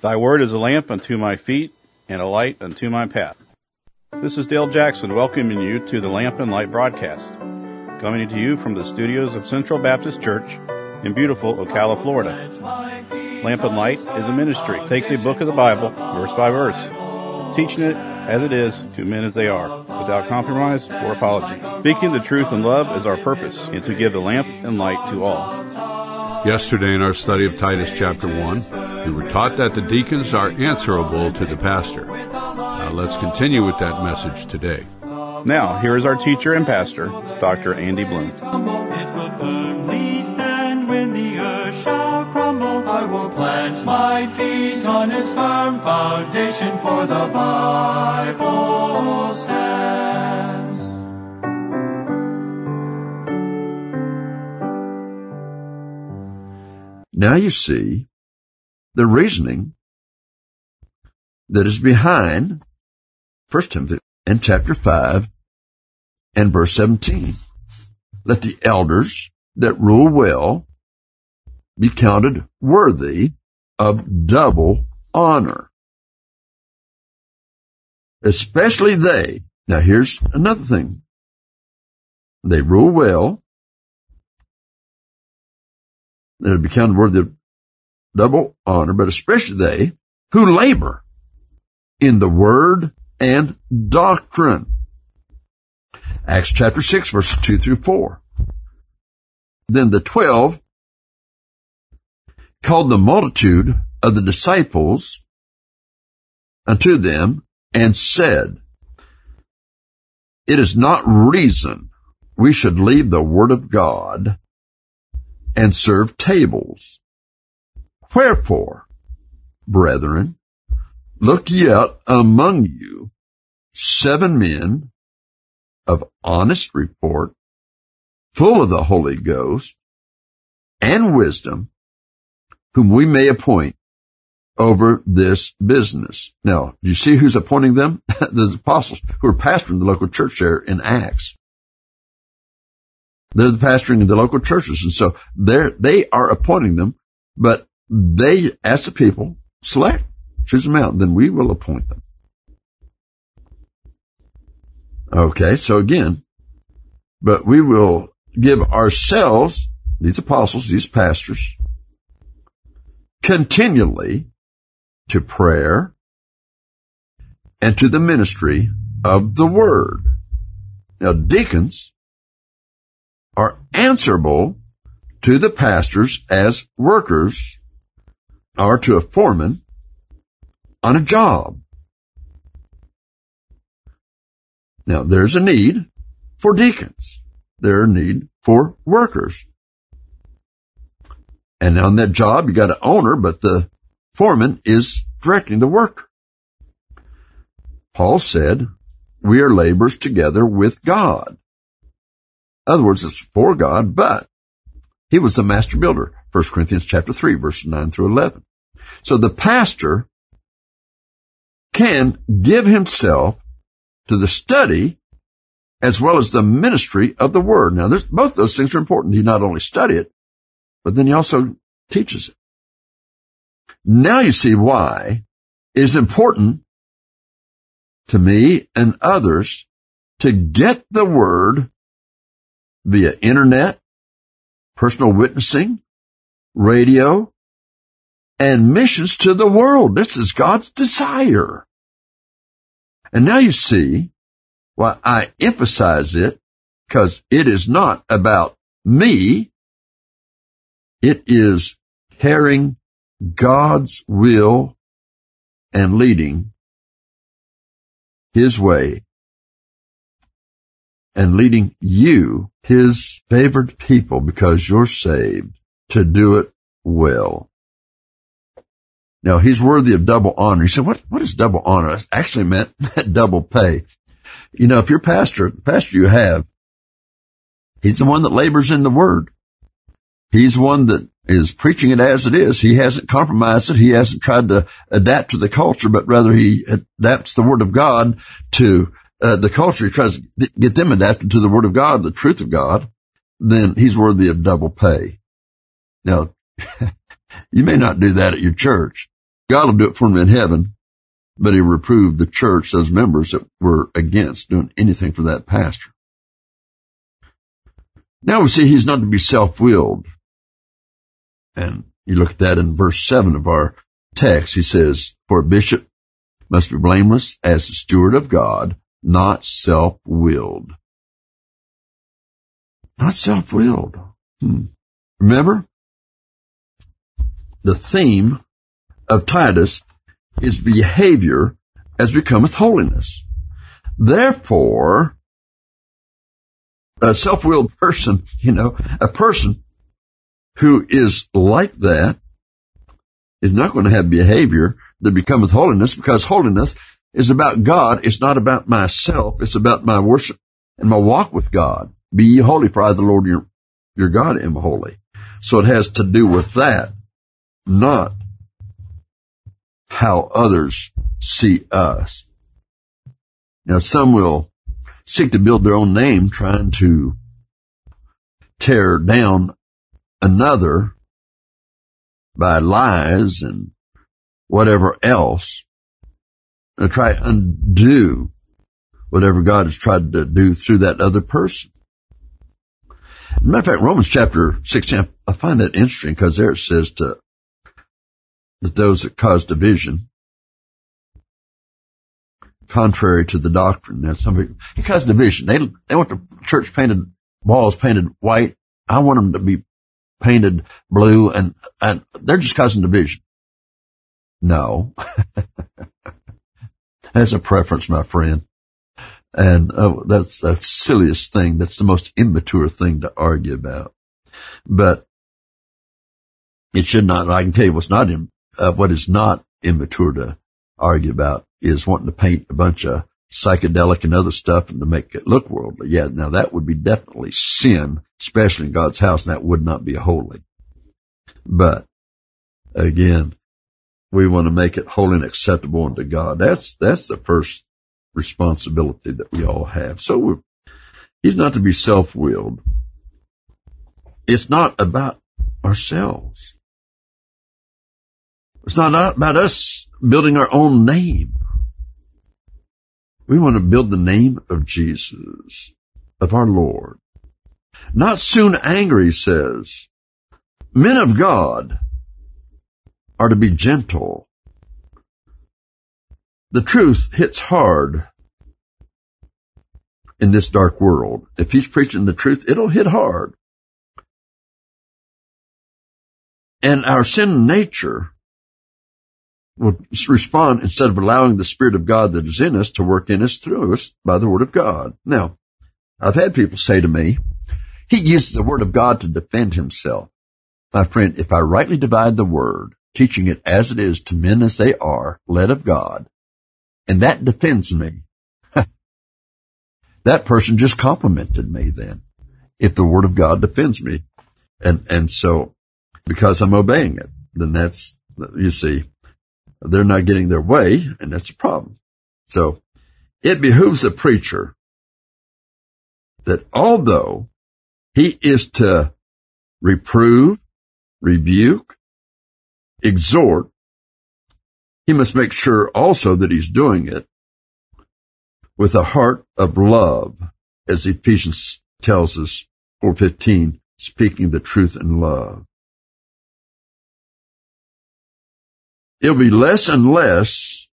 Thy word is a lamp unto my feet and a light unto my path. This is Dale Jackson welcoming you to the Lamp and Light broadcast, coming to you from the studios of Central Baptist Church in beautiful Ocala, Florida. Lamp and Light is a ministry. It takes a book of the Bible, verse by verse, teaching it as it is to men as they are, without compromise or apology. Speaking the truth in love is our purpose, and to give the lamp and light to all. Yesterday in our study of Titus chapter 1, we were taught that the deacons are answerable to the pastor. Now let's continue with that message today. Now, here is our teacher and pastor, Dr. Andy Bloom. It will firmly stand when the earth shall crumble. I will plant my feet on its firm foundation, for the Bible stands. Now you see the reasoning that is behind 1 Timothy in chapter 5 and verse 17. Let the elders that rule well be counted worthy of double honor, especially they. Now here's another thing. They rule well. They'll be counted worthy of double honor, but especially they who labor in the word and doctrine. Acts chapter 6, verses 2 through 4. Then the 12 called the multitude of the disciples unto them and said, It is not reason we should leave the word of God and serve tables. Wherefore, brethren, look ye out among you 7 men of honest report, full of the Holy Ghost and wisdom, whom we may appoint over this business. Now, do you see who's appointing them? The apostles who are pastoring the local church there in Acts. They're the pastoring of the local churches, and so they are appointing them, but they ask the people, select, choose them out, then we will appoint them. Okay, so again, but we will give ourselves, these apostles, these pastors, continually to prayer and to the ministry of the word. Now, deacons are answerable to the pastors as workers or to a foreman on a job. Now, there's a need for deacons. There's a need for workers. And on that job, you got an owner, but the foreman is directing the worker. Paul said, we are laborers together with God. In other words, it's for God, but he was the master builder. 1 Corinthians chapter 3, verses 9 through 11. So the pastor can give himself to the study as well as the ministry of the word. Now, both those things are important. He not only study it, but then he also teaches it. Now you see why it is important to me and others to get the word via internet, personal witnessing, radio, and missions to the world. This is God's desire. And now you see why I emphasize it, because it is not about me. It is carrying God's will and leading His way and leading you, His favored people, because you're saved, to do it well. Now, He's worthy of double honor. You say, what is double honor? It actually meant double pay. You know, if your pastor, the pastor you have, he's the one that labors in the Word. He's the one that is preaching it as it is. He hasn't compromised it. He hasn't tried to adapt to the culture, but rather he adapts the Word of God to the culture. He tries to get them adapted to the Word of God, the truth of God. Then he's worthy of double pay. Now, you may not do that at your church, God will do it for him in heaven, but he reproved the church, those members that were against doing anything for that pastor. Now we see he's not to be self-willed. And you look at that in verse 7 of our text. He says, for a bishop must be blameless as the steward of God, not self-willed. Not self-willed. Remember, the theme of Titus is behavior as becometh holiness. Therefore, a self-willed person, a person who is like that is not going to have behavior that becometh holiness, because holiness is about God. It's not about myself. It's about my worship and my walk with God. Be ye holy, for I, the Lord your God, am holy. So it has to do with that, not how others see us. Now, some will seek to build their own name trying to tear down another by lies and whatever else, and try to undo whatever God has tried to do through that other person. As a matter of fact, Romans chapter 16, I find that interesting because there it says that those that cause division, contrary to the doctrine. Now, some people, it causes division. They want the church walls painted white. I want them to be painted blue, and they're just causing division. No. That's a preference, my friend. And that's the silliest thing. That's the most immature thing to argue about. But it should not. I can tell you what is not immature to argue about is wanting to paint a bunch of psychedelic and other stuff and to make it look worldly. Yeah, now that would be definitely sin, especially in God's house, and that would not be holy. But again, we want to make it holy and acceptable unto God. That's the first responsibility that we all have. So he's not to be self-willed. It's not about ourselves. It's not about us building our own name. We want to build the name of Jesus, of our Lord. Not soon angry, he says. Men of God are to be gentle. The truth hits hard in this dark world. If he's preaching the truth, it'll hit hard. And our sin nature will respond instead of allowing the Spirit of God that is in us to work in us, through us, by the Word of God. Now, I've had people say to me, he uses the Word of God to defend himself. My friend, if I rightly divide the Word, teaching it as it is to men as they are, led of God, and that defends me, that person just complimented me then, if the Word of God defends me. And so, because I'm obeying it, then that's, you see, they're not getting their way, and that's a problem. So, it behooves the preacher that although he is to reprove, rebuke, exhort, he must make sure also that he's doing it with a heart of love, as Ephesians tells us, 4:15, speaking the truth in love. It'll be less and less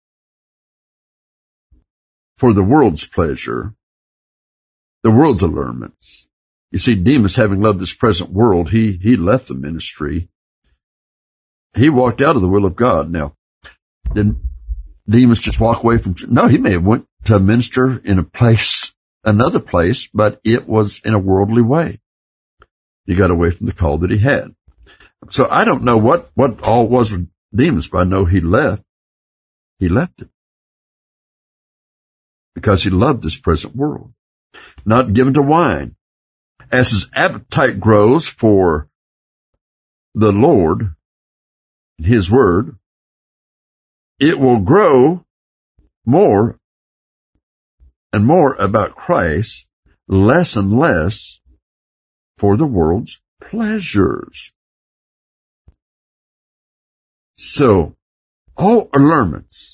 for the world's pleasure, the world's allurements. You see, Demas, having loved this present world, he left the ministry. He walked out of the will of God. Now, didn't Demas just walk away from? No, he may have went to minister in another place, but it was in a worldly way. He got away from the call that he had. So I don't know what all was with Demas, but I know he left. He left it because he loved this present world, not given to wine. As his appetite grows for the Lord and his word, it will grow more and more about Christ, less and less for the world's pleasures. So, all allurements,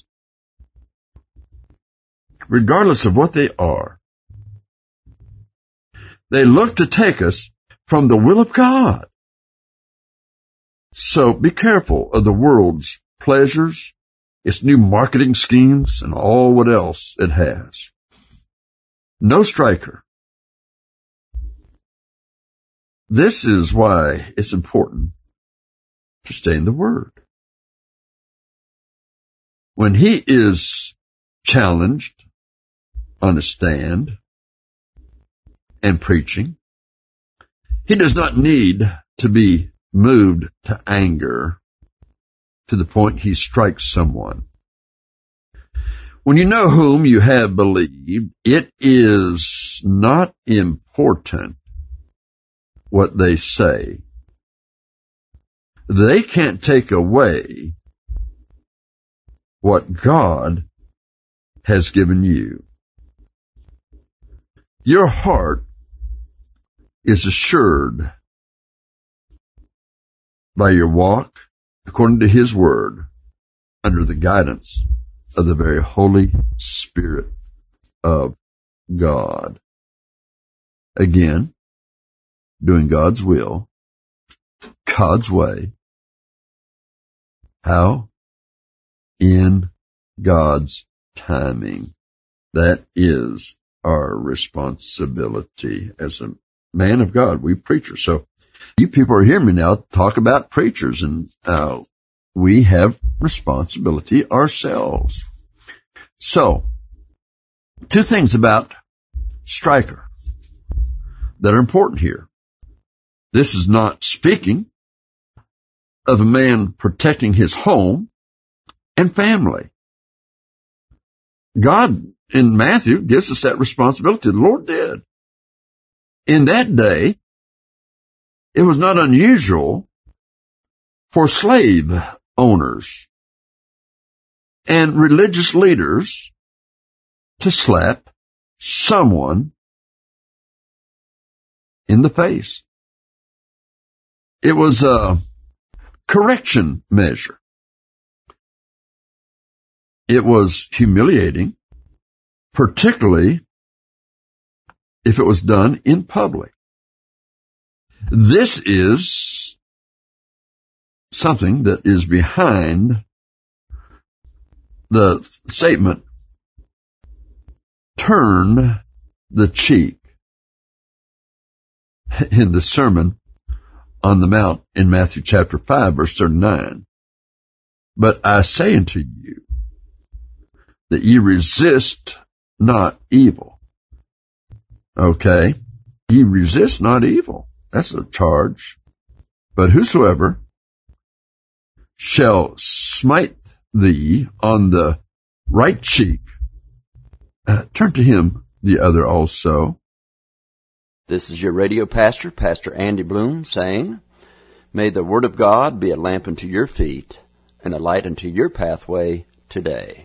regardless of what they are, they look to take us from the will of God. So be careful of the world's pleasures, its new marketing schemes, and all what else it has. No striker. This is why it's important to stay in the Word. When he is challenged on a stand and preaching, he does not need to be moved to anger to the point he strikes someone. When you know whom you have believed, it is not important what they say. They can't take away what God has given you. Your heart is assured by your walk according to His Word under the guidance of the very Holy Spirit of God. Again, doing God's will, God's way. How? In God's timing. That is our responsibility as a man of God. We preachers. So you people are hearing me now talk about preachers, and we have responsibility ourselves. So, two things about striker that are important here. This is not speaking of a man protecting his home and family. God in Matthew gives us that responsibility. The Lord did. In that day, it was not unusual for slave owners and religious leaders to slap someone in the face. It was a correction measure. It was humiliating, particularly if it was done in public. This is something that is behind the statement, turn the cheek, in the Sermon on the Mount in Matthew chapter 5, verse 39. But I say unto you that ye resist not evil. Okay? Ye resist not evil. That's a charge. But whosoever shall smite thee on the right cheek, turn to him the other also. This is your radio pastor, Pastor Andy Bloom, saying, may the Word of God be a lamp unto your feet and a light unto your pathway today.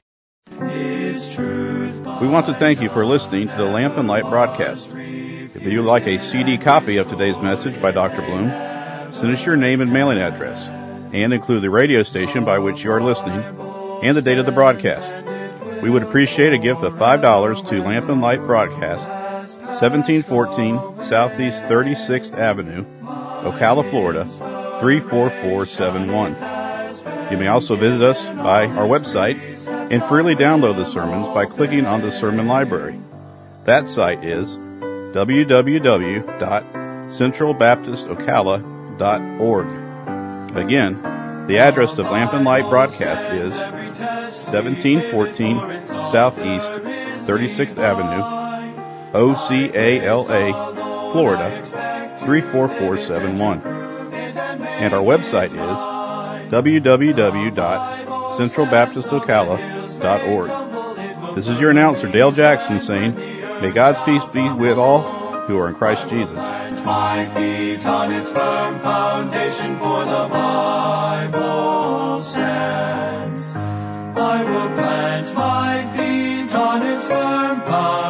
We want to thank you for listening to the Lamp and Light broadcast. If you would like a CD copy of today's message by Dr. Bloom, send us your name and mailing address, and include the radio station by which you are listening and the date of the broadcast. We would appreciate a gift of $5 to Lamp and Light Broadcast, 1714 Southeast 36th Avenue, Ocala, Florida, 34471. You may also visit us by our website and freely download the sermons by clicking on the sermon library. That site is www.centralbaptistocala.org. Again, the address of Lamp and Light Broadcast is 1714 Southeast 36th Avenue, Ocala, Florida, 34471. And our website is www.centralbaptistocala.org. This is your announcer, Dale Jackson, saying, may God's peace be with all who are in Christ Jesus. My feet on its firm foundation, for the Bible stands. I will plant my feet on its firm foundation.